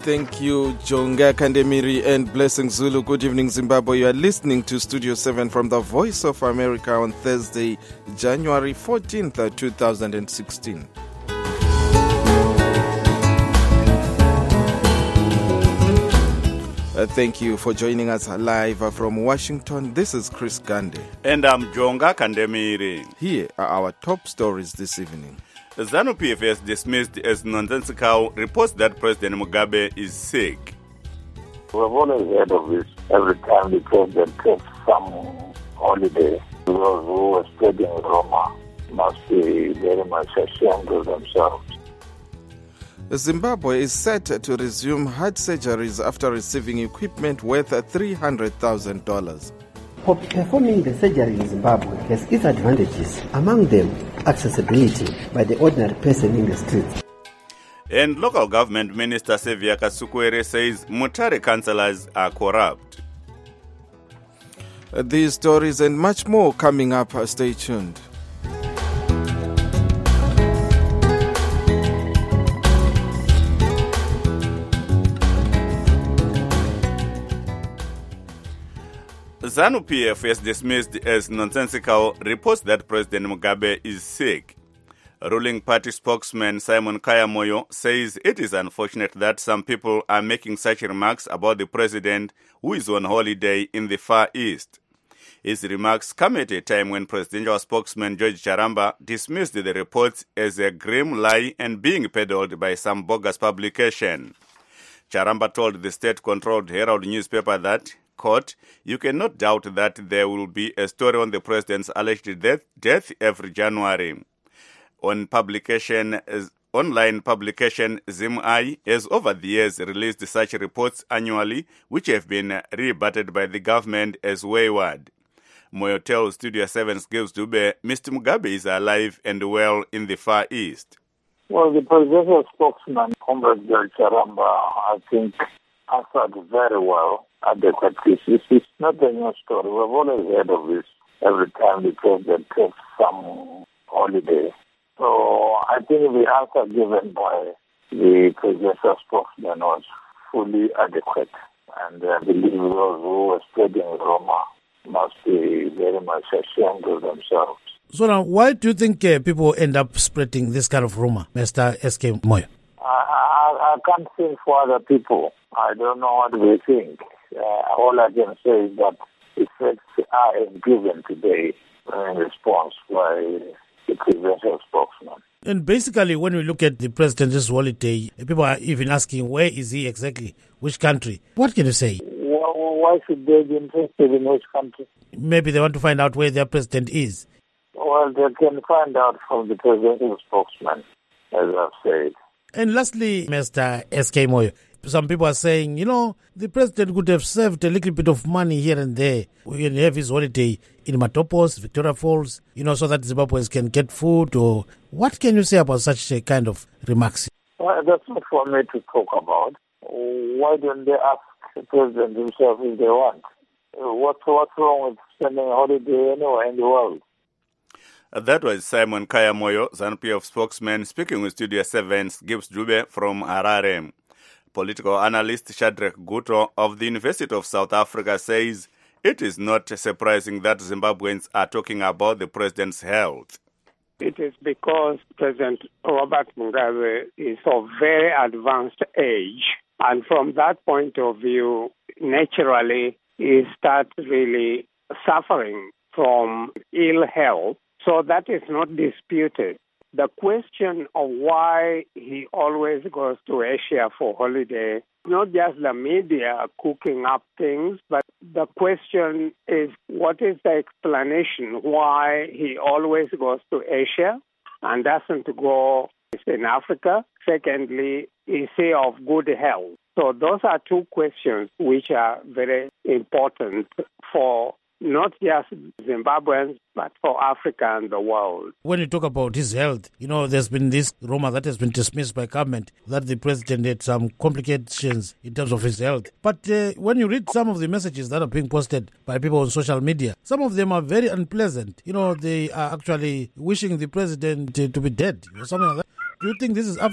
Thank you, Jonga Kandemiri and Blessing Zulu. Good evening, Zimbabwe. You are listening to Studio 7 from the Voice of America on Thursday, January 14th, 2016. Thank you for joining us live from Washington. This is Chris Gande. And I'm Jonga Kandemiri. Here are our top stories this evening. The ZANU-PF has dismissed as nonsensical reports that President Mugabe is sick. We've always heard of this every time the president takes some holiday. Those who are spreading Roma must be very much ashamed of themselves. Zimbabwe is set to resume heart surgeries after receiving equipment worth $300,000. For performing the surgery in Zimbabwe has its advantages, among them accessibility by the ordinary person in the streets. And local government minister Sevia Kasukwere says Mutare councillors are corrupt. These stories and much more coming up. Stay tuned. ZANU-PF has dismissed as nonsensical reports that President Mugabe is sick. Ruling party spokesman Simon Kayamoyo says it is unfortunate that some people are making such remarks about the president who is on holiday in the Far East. His remarks come at a time when presidential spokesman George Charamba dismissed the reports as a grim lie and being peddled by some bogus publication. Charamba told the state-controlled Herald newspaper that, quote, "You cannot doubt that there will be a story on the president's alleged death every January." Online publication ZimEye has over the years released such reports annually, which have been rebutted by the government as wayward. Moyo tells Studio 7's Gibbs Dube Mr. Mugabe is alive and well in the Far East. Well, the presidential spokesman, Comrade George Charamba, I think answered very well, adequately. It's not a new story. We've always heard of this every time the president takes some holiday. So I think the answer given by the presidential spokesman was fully adequate. And I believe those who are spreading Roma must be very much ashamed of themselves. So now, why do you think people end up spreading this kind of rumor, Mr. S.K. Moyo? I can't think for other people. I don't know what they think. All I can say is that the facts are given today in response by the presidential spokesman. And basically, when we look at the president's holiday, people are even asking, where is he exactly? Which country? What can you say? Well, why should they be interested in which country? Maybe they want to find out where their president is. Well, they can find out from the presidential spokesman, as I've said. And lastly, Mr. S.K. Moyo, some people are saying, the president could have saved a little bit of money here and there. We can have his holiday in Matopos, Victoria Falls, so that Zimbabweans can get food. Or what can you say about such a kind of remarks? Well, that's not for me to talk about. Why don't they ask the president himself if they want? What's wrong with spending a holiday anywhere in the world? That was Simon Kayamoyo, ZANU-PF spokesman, speaking with Studio 7's Gibbs Dube from Harare. Political analyst Shadrack Guto of the University of South Africa says it is not surprising that Zimbabweans are talking about the president's health. It is because President Robert Mugabe is of very advanced age, and from that point of view, naturally, he starts really suffering from ill health. So that is not disputed. The question of why he always goes to Asia for holiday, not just the media cooking up things, but the question is, what is the explanation why he always goes to Asia and doesn't go in Africa? Secondly, is he of good health? So those are two questions which are very important for not just Zimbabweans, but for Africa and the world. When you talk about his health, there's been this rumor that has been dismissed by government that the president had some complications in terms of his health. But when you read some of the messages that are being posted by people on social media, some of them are very unpleasant. They are actually wishing the president to be dead or something like that. Do you think this is African?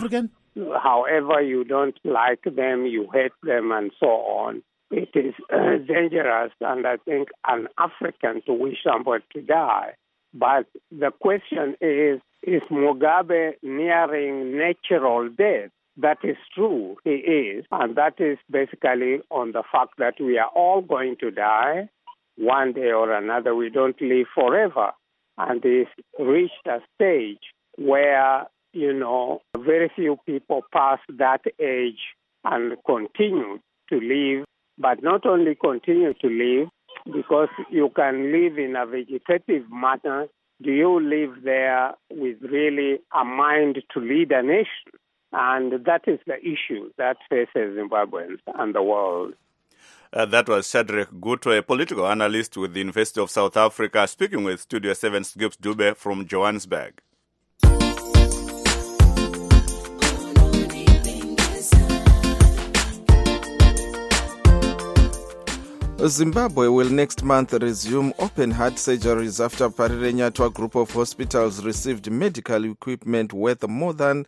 however you don't like them, you hate them, and so on. It is dangerous, and I think un-African to wish somebody to die. But the question is Mugabe nearing natural death? That is true, he is. And that is basically on the fact that we are all going to die one day or another. We don't live forever. And he's reached a stage where, very few people pass that age and continue to live. But not only continue to live, because you can live in a vegetative manner, do you live there with really a mind to lead a nation? And that is the issue that faces Zimbabweans and the world. That was Shadrack Guto, a political analyst with the University of South Africa, speaking with Studio 7's Gibbs Dube from Johannesburg. Zimbabwe will next month resume open heart surgeries after Parirenyatwa group of hospitals received medical equipment worth more than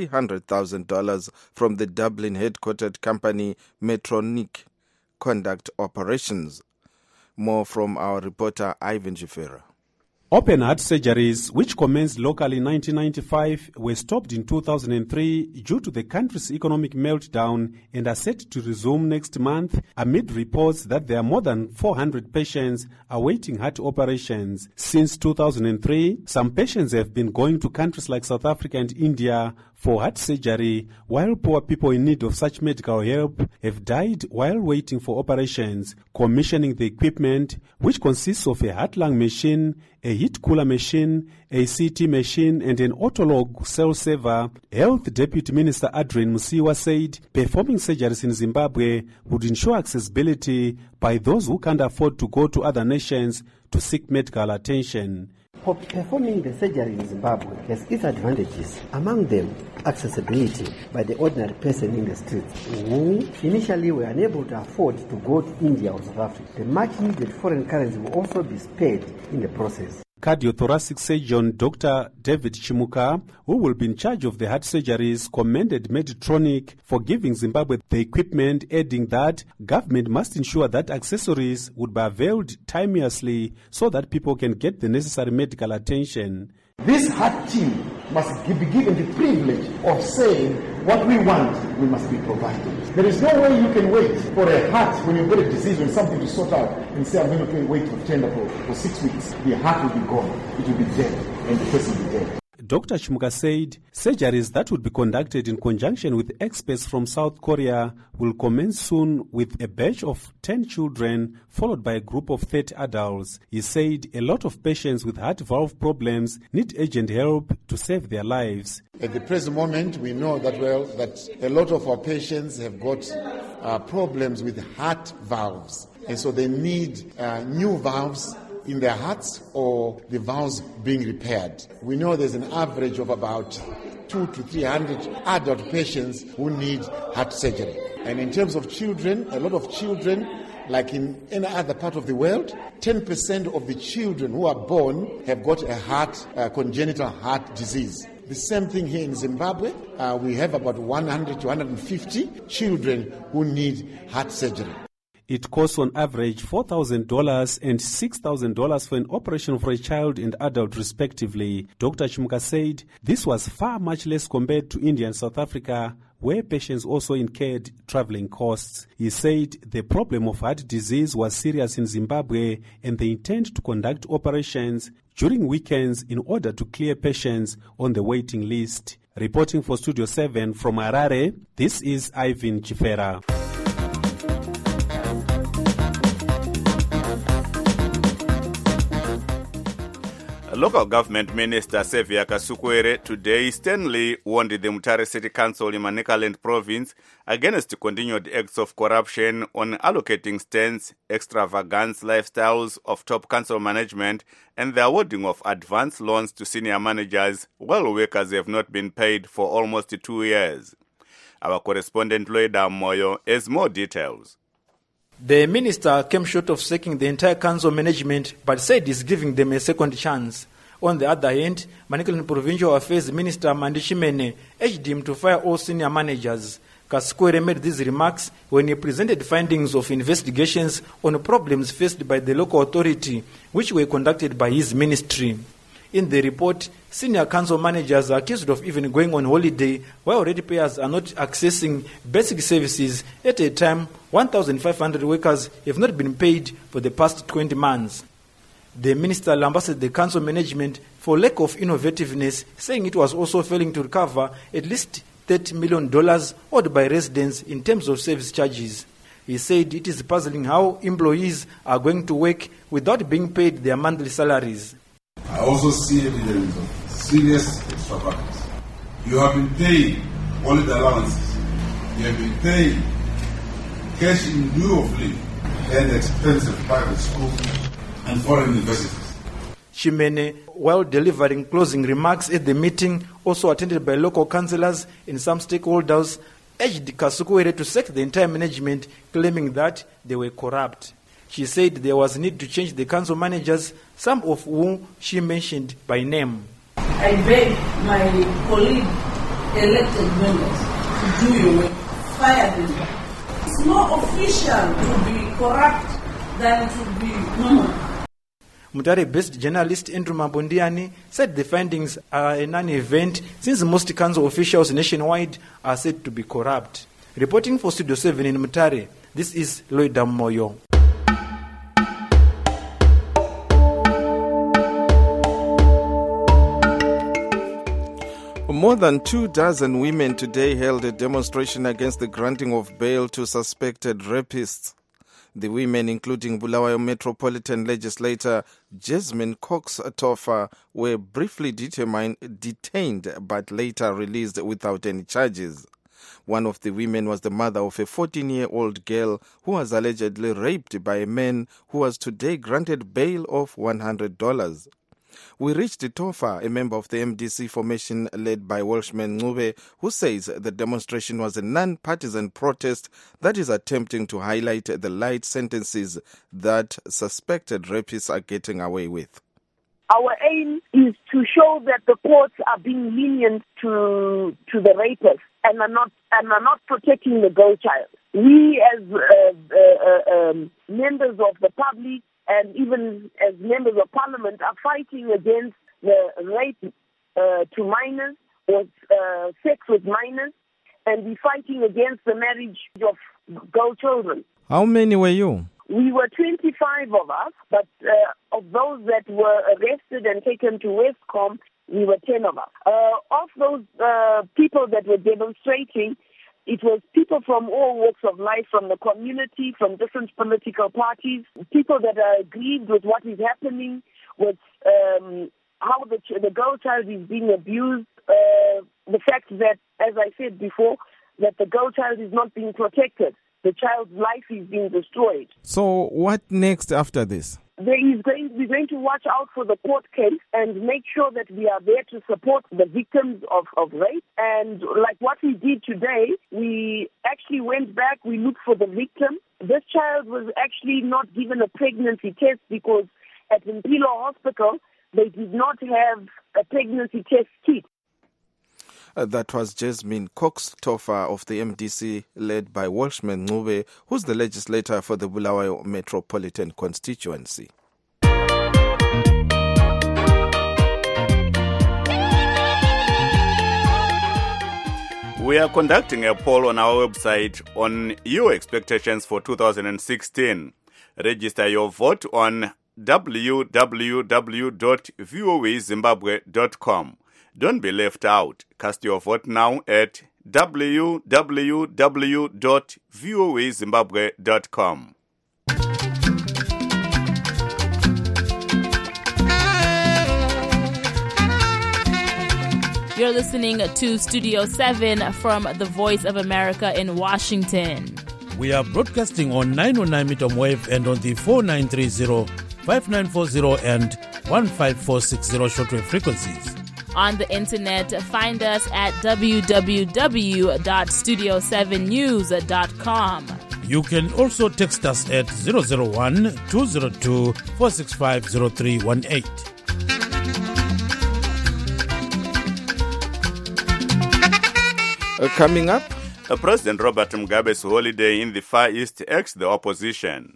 $300,000 from the Dublin headquartered company Medtronic conduct operations. More from our reporter Ivan Jifera. Open heart surgeries, which commenced locally in 1995, were stopped in 2003 due to the country's economic meltdown and are set to resume next month amid reports that there are more than 400 patients awaiting heart operations. Since 2003, some patients have been going to countries like South Africa and India for heart surgery, while poor people in need of such medical help have died while waiting for operations. Commissioning the equipment, which consists of a heart-lung machine, a heat cooler machine, a CT machine, and an autolog cell saver, Health Deputy Minister Adrian Musiwa said performing surgeries in Zimbabwe would ensure accessibility by those who can't afford to go to other nations to seek medical attention. Performing the surgery in Zimbabwe has its advantages, among them accessibility by the ordinary person in the streets who initially were unable to afford to go to India or South Africa. The much needed foreign currency will also be spared in the process. Cardiothoracic surgeon Dr. David Chimuka, who will be in charge of the heart surgeries, commended Medtronic for giving Zimbabwe the equipment, adding that government must ensure that accessories would be availed timeously so that people can get the necessary medical attention. This heart team must be given the privilege of saying what we want, we must be provided. There is no way you can wait for a heart when you've got a disease or something to sort out and say, I'm going to wait for tender for 6 weeks. The heart will be gone. It will be dead, and the person will be dead. Dr. Chimuka said surgeries that would be conducted in conjunction with experts from South Korea will commence soon with a batch of 10 children followed by a group of 30 adults. He said a lot of patients with heart valve problems need urgent help to save their lives. At the present moment, we know that a lot of our patients have got problems with heart valves, and so they need new valves in their hearts or the valves being repaired. We know there's an average of about 200 to 300 adult patients who need heart surgery. And in terms of children, a lot of children, like in any other part of the world, 10% of the children who are born have got a congenital heart disease. The same thing here in Zimbabwe. We have about 100 to 150 children who need heart surgery. It costs on average $4,000 and $6,000 for an operation for a child and adult respectively. Dr. Chimuka said this was far much less compared to India and South Africa, where patients also incurred traveling costs. He said the problem of heart disease was serious in Zimbabwe and they intend to conduct operations during weekends in order to clear patients on the waiting list. Reporting for Studio 7 from Harare, this is Ivan Chifera. Local government minister Sevia Kasukwere today sternly warned the Mutare City Council in Manicaland province against continued acts of corruption on allocating stands, extravagant lifestyles of top council management, and the awarding of advance loans to senior managers while workers have not been paid for almost 2 years. Our correspondent Loida Moyo has more details. The minister came short of sacking the entire council management but said he's giving them a second chance. On the other hand, Manicaland Provincial Affairs Minister Mandi Chimene urged him to fire all senior managers. Kasukuwere made these remarks when he presented findings of investigations on problems faced by the local authority, which were conducted by his ministry. In the report, senior council managers are accused of even going on holiday while ratepayers are not accessing basic services at a time 1,500 workers have not been paid for the past 20 months. The minister lambasted the council management for lack of innovativeness, saying it was also failing to recover at least $30 million owed by residents in terms of service charges. He said it is puzzling how employees are going to work without being paid their monthly salaries. I also see evidence of serious extravagance. You have been paying holiday allowances. You have been paying cash in lieu of leave and expensive private schools and foreign universities. Chimene, while delivering closing remarks at the meeting, also attended by local councillors and some stakeholders, urged Kasukuwere to sack the entire management, claiming that they were corrupt. She said there was need to change the council managers, some of whom she mentioned by name. I beg my colleague elected members to do your work, fire them. It's more official to be corrupt than to be normal. Mutare-based journalist Andrew Mabondiani said the findings are a non-event since most council officials nationwide are said to be corrupt. Reporting for Studio 7 in Mutare, this is Lloyd Moyo. More than 24 women today held a demonstration against the granting of bail to suspected rapists. The women, including Bulawayo Metropolitan Legislator Jasmine Cox Tofa, were briefly detained but later released without any charges. One of the women was the mother of a 14-year-old girl who was allegedly raped by a man who was today granted bail of $100. We reached Tofa, a member of the MDC formation led by Welshman Ncube, who says the demonstration was a non-partisan protest that is attempting to highlight the light sentences that suspected rapists are getting away with. Our aim is to show that the courts are being lenient to the rapists and are not protecting the girl child. We as members of the public and even as members of parliament are fighting against the rape to minors or sex with minors, and we're fighting against the marriage of girl children. How many were you? We were 25 of us, but of those that were arrested and taken to Westcom, we were 10 of us. Of those people that were demonstrating, it was people from all walks of life, from the community, from different political parties, people that are aggrieved with what is happening, with how the girl child is being abused, the fact that, as I said before, that the girl child is not being protected. The child's life is being destroyed. So what next after this? We're going to watch out for the court case and make sure that we are there to support the victims of rape. And like what we did today, we actually went back, we looked for the victim. This child was actually not given a pregnancy test because at Mpilo Hospital, they did not have a pregnancy test kit. That was Jasmine Cox Tofa of the MDC, led by Welshman Ncube, who's the legislator for the Bulawayo Metropolitan Constituency. We are conducting a poll on our website on your expectations for 2016. Register your vote on www.voazimbabwe.com. Don't be left out. Cast your vote now at www.voazimbabwe.com. You're listening to Studio 7 from the Voice of America in Washington. We are broadcasting on 909 medium wave and on the 4930, 5940 and 15460 shortwave frequencies. On the internet, find us at www.studio7news.com. You can also text us at 001-202-465-0318. Coming up, President Robert Mugabe's holiday in the Far East axed the opposition.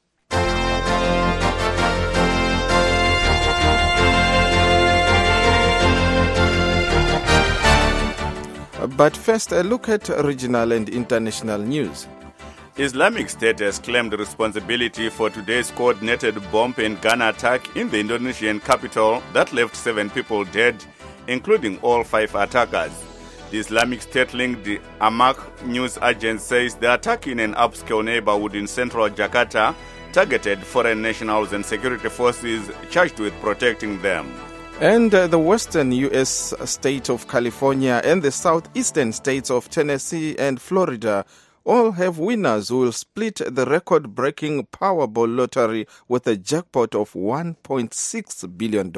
But first, a look at regional and international news. Islamic State has claimed responsibility for today's coordinated bomb and gun attack in the Indonesian capital that left 7 people dead, including all 5 attackers. The Islamic State-linked Amaq news agency says the attack in an upscale neighborhood in central Jakarta targeted foreign nationals and security forces charged with protecting them. And the western U.S. state of California and the southeastern states of Tennessee and Florida all have winners who will split the record-breaking Powerball lottery with a jackpot of $1.6 billion.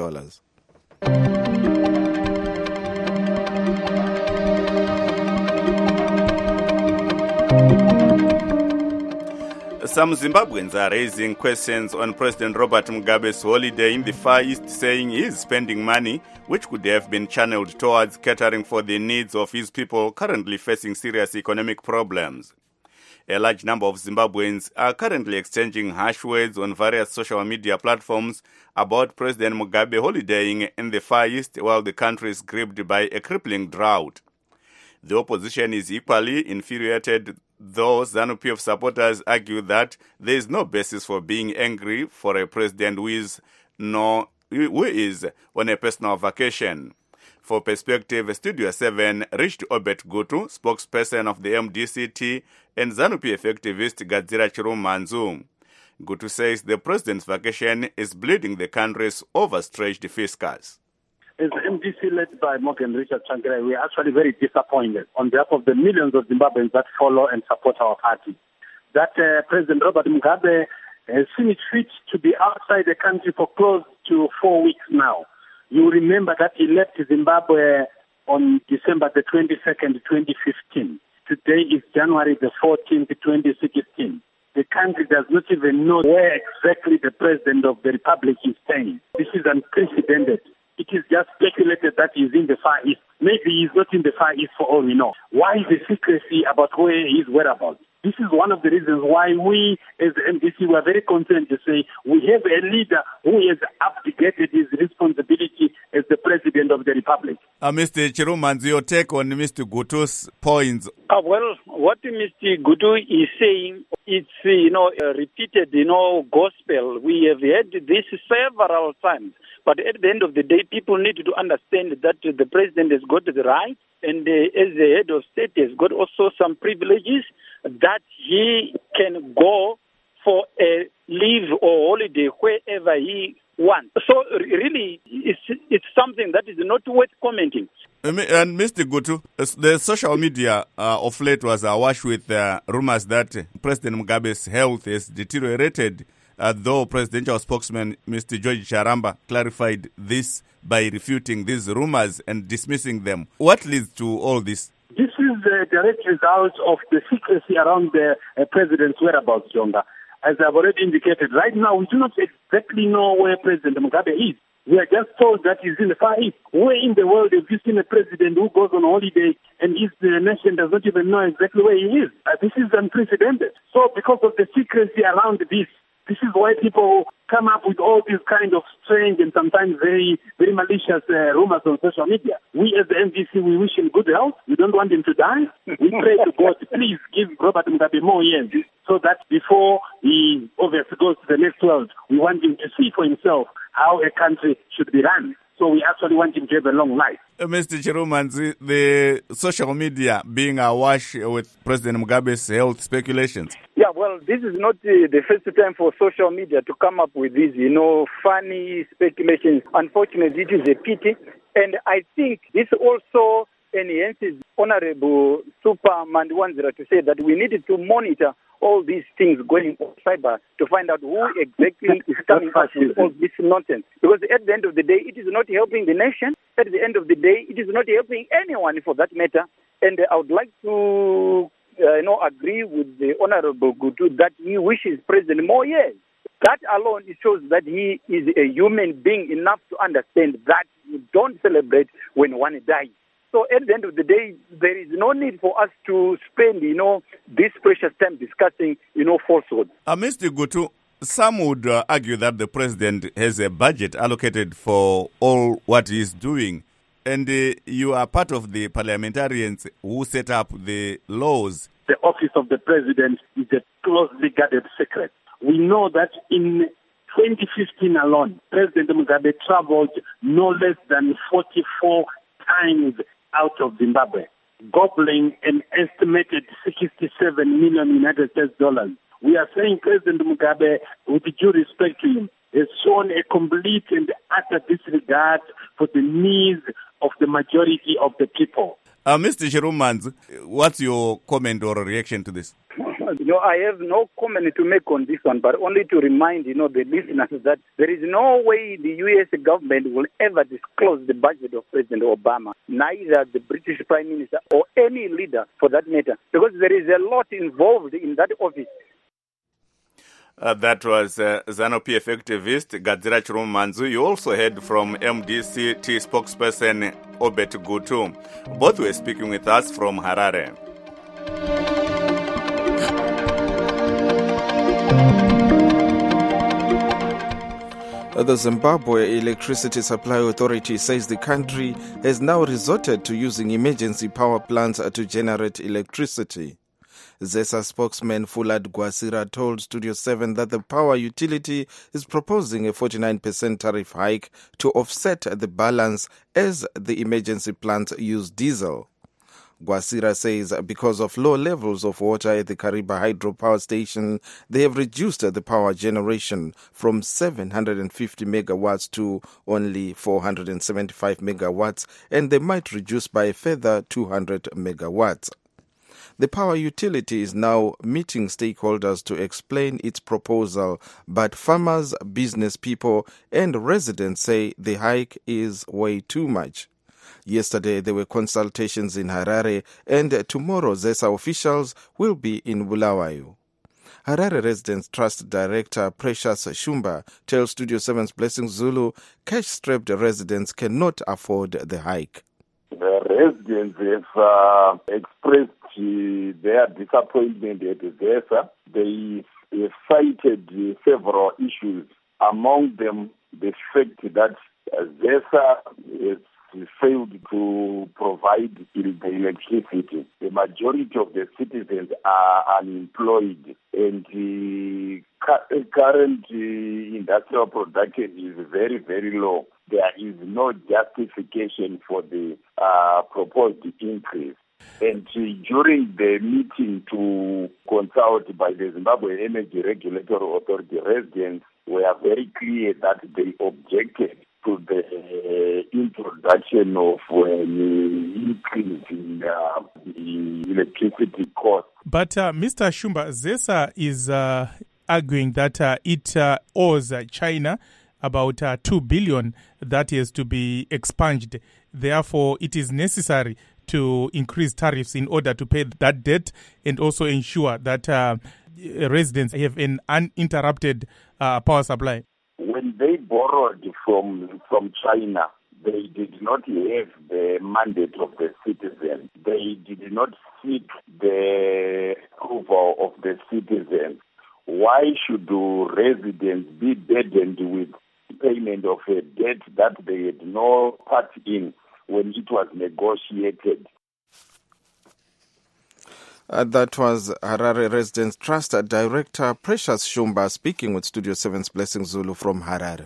Some Zimbabweans are raising questions on President Robert Mugabe's holiday in the Far East, saying he is spending money which could have been channeled towards catering for the needs of his people currently facing serious economic problems. A large number of Zimbabweans are currently exchanging harsh words on various social media platforms about President Mugabe holidaying in the Far East while the country is gripped by a crippling drought. The opposition is equally infuriated, though ZANU-PF supporters argue that there is no basis for being angry for a president who is on a personal vacation. For Perspective, Studio 7 reached Obet Gutu, spokesperson of the MDCT, and ZANU-PF activist Gadzira Chirumanzu. Gutu says the president's vacation is bleeding the country's overstretched fiscus. As the MDC led by Morgan Richard Tsvangirai, we are actually very disappointed on behalf of the millions of Zimbabweans that follow and support our party. That President Robert Mugabe has seen it fit to be outside the country for close to 4 weeks now. You remember that he left Zimbabwe on December the 22nd, 2015. Today is January the 14th, 2016. The country does not even know where exactly the President of the Republic is staying. This is unprecedented. It is just speculated that he's in the Far East. Maybe he's not in the Far East for all we know. Why the secrecy about where his whereabouts? This is one of the reasons why we, as the MDC, were very concerned to say we have a leader who has abdicated his responsibility as the President of the Republic. Mr. Chirumanzi, your take on Mr. Gutu's points? Well, what Mr. Gutu is saying, it's, a repeated, gospel. We have heard this several times. But at the end of the day, people need to understand that the president has got the right, and as the head of state has got also some privileges that he can go for a leave or holiday wherever he wants. So really, it's something that is not worth commenting. And Mr. Gutu, the social media of late was awash with rumors that President Mugabe's health has deteriorated, though presidential spokesman Mr. George Charamba clarified this by refuting these rumors and dismissing them. What leads to all this? This is the direct result of the secrecy around the president's whereabouts, Jonga. As I've already indicated, right now we do not exactly know where President Mugabe is. We are just told that he's in the Far East. Where in the world have you seen a president who goes on holiday and his nation does not even know exactly where he is? This is unprecedented. So because of the secrecy around this is why people come up with all these kind of strange and sometimes very, very malicious rumors on social media. We as the MDC, we wish him good health. We don't want him to die. We pray to God, please give Robert Mugabe more years so that before he obviously goes to the next world, we want him to see for himself how a country should be run. So we actually want him to have a long life. Mr. Chirumanzi, the social media being awash with President Mugabe's health speculations. Yeah, well, this is not the first time for social media to come up with these, funny speculations. Unfortunately, it is a pity. And I think this also enhances Honorable Super Mandiwanzira to say that we needed to monitor all these things going on cyber to find out who exactly is coming up with all this nonsense. Because at the end of the day, it is not helping the nation. At the end of the day, it is not helping anyone for that matter. And I would like to agree with the Honorable Gutu that he wishes President more years. That alone shows that he is a human being enough to understand that you don't celebrate when one dies. So at the end of the day, there is no need for us to spend, this precious time discussing, falsehoods. Mr. Gutu, some would argue that the president has a budget allocated for all what he's doing. And you are part of the parliamentarians who set up the laws. The office of the president is a closely guarded secret. We know that in 2015 alone, President Mugabe traveled no less than 44 times out of Zimbabwe, gobbling an estimated $67 million United States dollars. We are saying President Mugabe, with due respect to him, has shown a complete and utter disregard for the needs of the majority of the people. Mr. Chirumanzi, what's your comment or reaction to this? I have no comment to make on this one, but only to remind, the listeners that there is no way the U.S. government will ever disclose the budget of President Obama, neither the British Prime Minister or any leader for that matter, because there is a lot involved in that office. That was ZANU-PF activist Gadzira Chirumanzi. You also heard from MDC-T spokesperson Obet Gutu. Both were speaking with us from Harare. The Zimbabwe Electricity Supply Authority says the country has now resorted to using emergency power plants to generate electricity. ZESA spokesman Fulad Gwasira told Studio 7 that the power utility is proposing a 49% tariff hike to offset the balance as the emergency plants use diesel. Gwasira says because of low levels of water at the Kariba hydropower station, they have reduced the power generation from 750 megawatts to only 475 megawatts, and they might reduce by a further 200 megawatts. The power utility is now meeting stakeholders to explain its proposal, but farmers, business people, and residents say the hike is way too much. Yesterday, there were consultations in Harare, and tomorrow, ZESA officials will be in Bulawayo. Harare Residents Trust Director Precious Shumba tells Studio 7's Blessing Zulu cash-strapped residents cannot afford the hike. The residents have expressed their disappointment at ZESA. They cited several issues, among them the fact that ZESA has failed to provide the electricity. The majority of the citizens are unemployed, and the current industrial production is very, very low. There is no justification for the proposed increase. And during the meeting to consult by the Zimbabwe Energy Regulatory Authority, residents were very clear that they objected to the introduction of an increase in the electricity cost. But Mr. Shumba, ZESA is arguing that it owes China about 2 billion that is to be expunged. Therefore, it is necessary to increase tariffs in order to pay that debt and also ensure that residents have an uninterrupted power supply. When they borrowed from China, they did not have the mandate of the citizen. They did not seek the approval of the citizens. Why should residents be burdened with payment of a debt that they had no part in when it was negotiated? That was Harare Residents Trust Director Precious Shumba speaking with Studio 7's Blessing Zulu from Harare.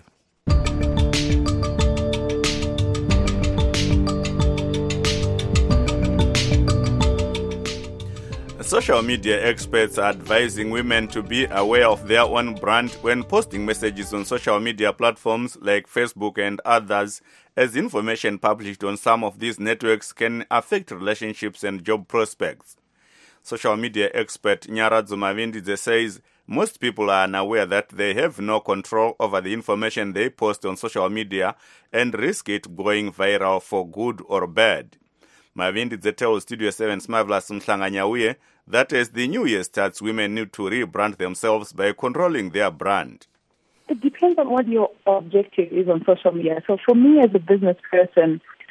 Social media experts are advising women to be aware of their own brand when posting messages on social media platforms like Facebook and others, as information published on some of these networks can affect relationships and job prospects. Social media expert Nyaradzo Mavindidze says most people are unaware that they have no control over the information they post on social media and risk it going viral for good or bad. Mavindidze tells Studio 7's Marvelous Mhlanganyauye that as the new year starts, women need to rebrand themselves by controlling their brand. It depends on what your objective is on social media. So for me as a business person,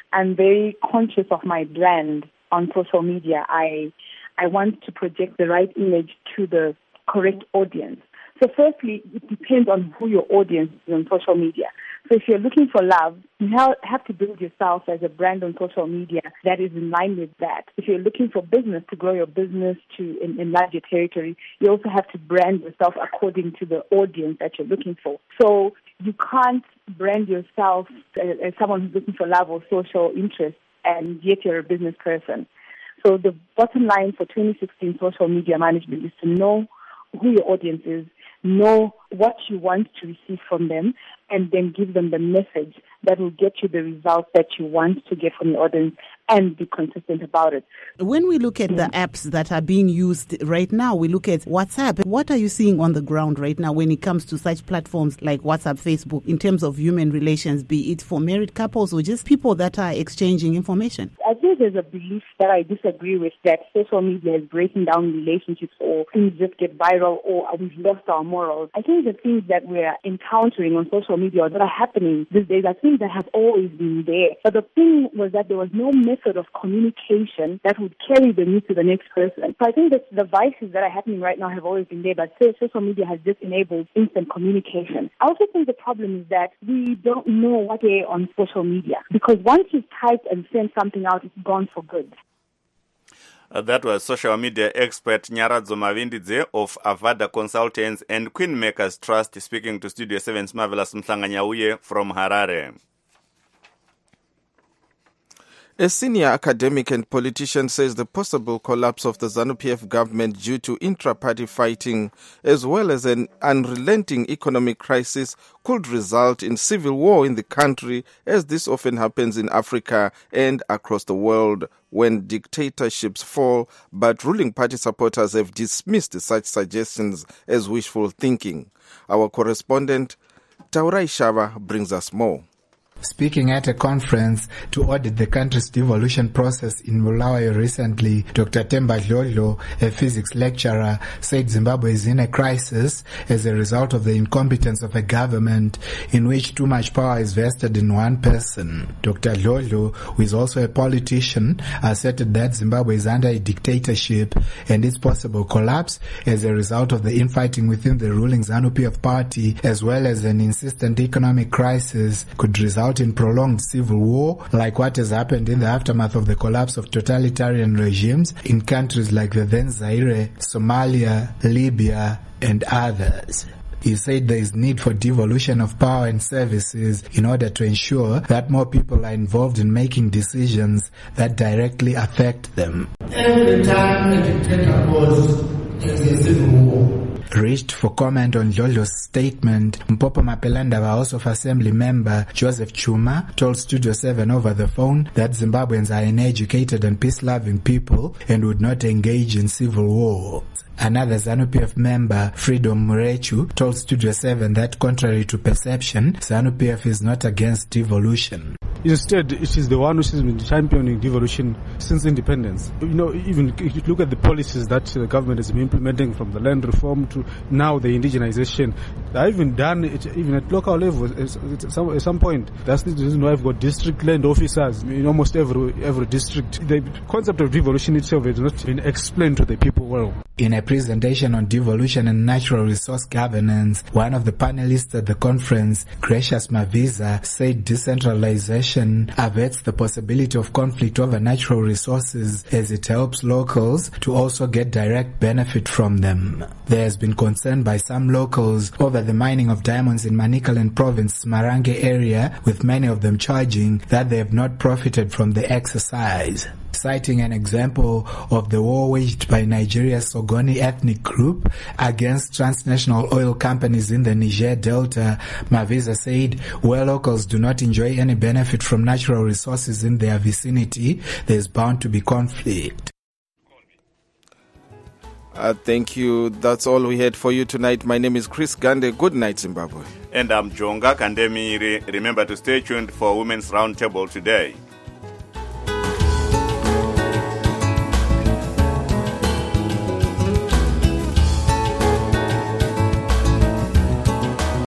I'm very conscious of my brand on social media. I want to project the right image to the correct audience. So firstly, it depends on who your audience is on social media. So if you're looking for love, you have to build yourself as a brand on social media that is in line with that. If you're looking for business, to grow your business, to enlarge your territory, you also have to brand yourself according to the audience that you're looking for. So you can't brand yourself as someone who's looking for love or social interest and yet you're a business person. So the bottom line for 2016 social media management is to know who your audience is, know what you want to receive from them, and then give them the message that will get you the results that you want to get from your audience, and be consistent about it. When we look at the apps that are being used right now, we look at WhatsApp. What are you seeing on the ground right now when it comes to such platforms like WhatsApp, Facebook, in terms of human relations, be it for married couples or just people that are exchanging information? I think there's a belief that I disagree with, that social media is breaking down relationships or things just get viral or we've lost our morals. I think the things that we're encountering on social media or that are happening these days are things that have always been there. But the thing was that there was no method of communication that would carry the news to the next person. So I think that the vices that are happening right now have always been there, but social media has just enabled instant communication. I also think the problem is that we don't know what they are on social media, because once you've typed and sent something out, it's gone for good. That was social media expert Nyaradzo Mavindidze of Avada Consultants and Queenmakers Trust speaking to Studio 7's Marvelous Mhlanganyauye from Harare. A senior academic and politician says the possible collapse of the ZANU-PF government due to intra-party fighting as well as an unrelenting economic crisis could result in civil war in the country, as this often happens in Africa and across the world when dictatorships fall, but ruling party supporters have dismissed such suggestions as wishful thinking. Our correspondent Taurai Shava brings us more. Speaking at a conference to audit the country's devolution process in Bulawayo recently, Dr. Temba Dlodlo, a physics lecturer, said Zimbabwe is in a crisis as a result of the incompetence of a government in which too much power is vested in one person. Dr. Dlodlo, who is also a politician, asserted that Zimbabwe is under a dictatorship and its possible collapse as a result of the infighting within the ruling ZANU-PF party, as well as an insistent economic crisis, could result in prolonged civil war, like what has happened in the aftermath of the collapse of totalitarian regimes in countries like the then Zaire, Somalia, Libya, and others. He said there is need for devolution of power and services in order to ensure that more people are involved in making decisions that directly affect them. Every time a dictator goes, there's a civil war. Reached for comment on Dlodlo's statement, Mpopo Mapelanda, House of Assembly member Joseph Chuma, told Studio 7 over the phone that Zimbabweans are an educated and peace-loving people and would not engage in civil war. Another ZANU-PF member, Freedom Murechu, told Studio 7 that contrary to perception, ZANU-PF is not against devolution. Instead, it is the one which has been championing devolution since independence. You know, even if you look at the policies that the government has been implementing, from the land reform to now the indigenization, they've even done it even at local level at some point. That's the reason why we've got district land officers in almost every district. The concept of devolution itself has not been explained to the people well. In a presentation on devolution and natural resource governance, one of the panelists at the conference, Gracious Maviza, said decentralization averts the possibility of conflict over natural resources as it helps locals to also get direct benefit from them. There has been concern by some locals over the mining of diamonds in Manicaland Province, Marange area, with many of them charging that they have not profited from the exercise. Citing an example of the war waged by Nigeria's Sogoni ethnic group against transnational oil companies in the Niger Delta, Maviza said, where locals do not enjoy any benefit from natural resources in their vicinity, there is bound to be conflict. Thank you. That's all we had for you tonight. My name is Chris Gande. Good night, Zimbabwe. And I'm Jonga Kandemiri. Remember to stay tuned for Women's Roundtable today.